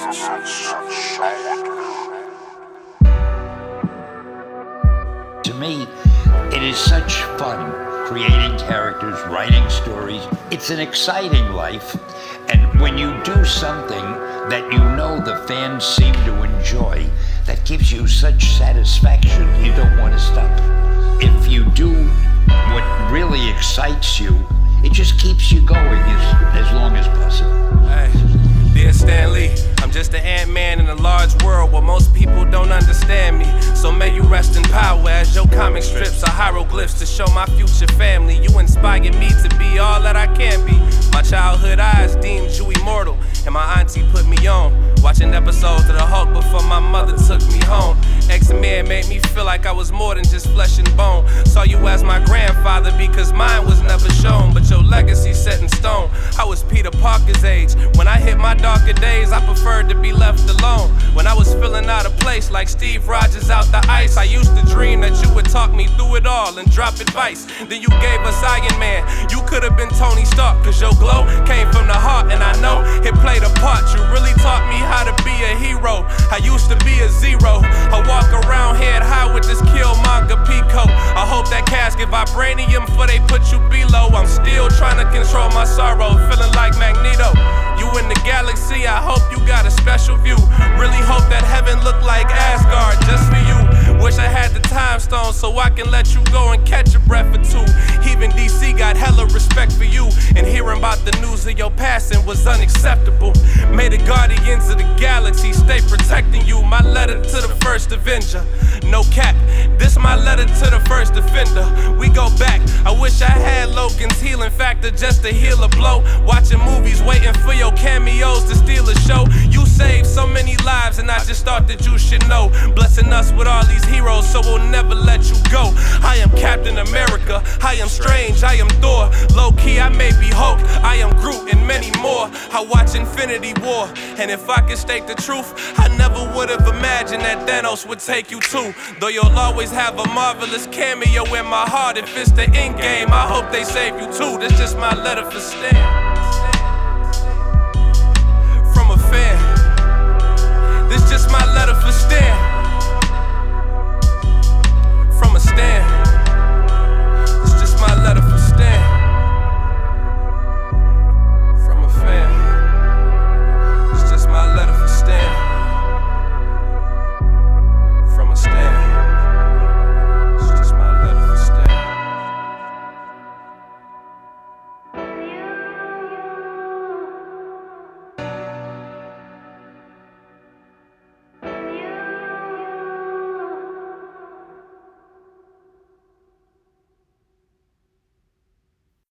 To me, it is such fun creating characters, writing stories. It's an exciting life, and when you do something that you know the fans seem to enjoy, that gives you such satisfaction, you don't want to stop. If you do what really excites you, it just keeps you going as long as possible. Hey, dear Stan Lee, I'm just an ant-man in a large world where most people don't understand me. So may you rest in power as your comic strips are hieroglyphs to show my future family. You inspired me to be all that I can be. My childhood eyes deemed you immortal, and my auntie put me on watching episodes of The Hulk before my mother took me home. X-Men made me feel like I was more than just flesh and bone. Saw you as my grandfather because mine was never shown, but your legacy set in stone. I was Peter Parker's age. When I hit my darker days, I preferred to be left alone. When I was feeling out of place like Steve Rogers out the ice, I used to dream that you would talk me through it all and drop advice. Then you gave us Iron Man. You could have been Tony Stark, cause your glow came from the heart, and I know it played a part. You really taught me how to be a hero. I used to be a zero. I walk around head high with this Killmonger Pico. I hope that casket vibranium before they put you below. I'm still trying to control my sorrow, feeling like Magneto. You in the galaxy, I hope you got a special view. Really hope that heaven look like Asgard just for you. Wish I had the time stone so I can let you go and catch a breath or two. Even DC got hella respect for you, and hearing about the news of your passing was unacceptable. May the guardians of the galaxy stay protecting you. My letter to the first Avenger, no cap, this my letter to the first Defender. We go back, I wish I had Logan's healing factor just to heal a blow. Watching movies, waiting for your cameos to steal a show. You saved so many lives, and I just thought that you should know. Blessing us with all these heroes, so we'll never let you go. I am Captain America, I am Strange, I am Thor. Low-key, I may be Hulk, I am Groot, and many more. I watch Infinity War, and if I could state the truth, I never would have imagined that Thanos would take you too. Though you'll always have a marvelous cameo in my heart. If it's the end game, I hope they save you too. This just my letter for Stan. From a fan. This just my letter for Stan.